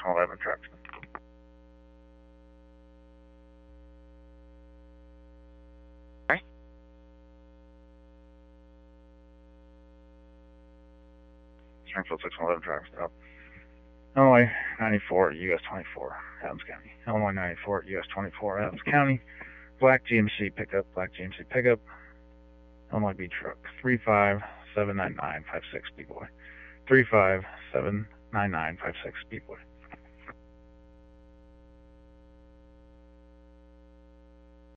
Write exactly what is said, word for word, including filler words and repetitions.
one eleven trucks. Okay. Springfield six one eleven trucks. Up. Illinois ninety-four, U S twenty-four, Adams County. Illinois ninety-four, U S twenty-four, Adams County. Black G M C pickup, black G M C pickup. Illinois B truck, three five seven nine nine five six B boy. three five seven nine nine five six B boy.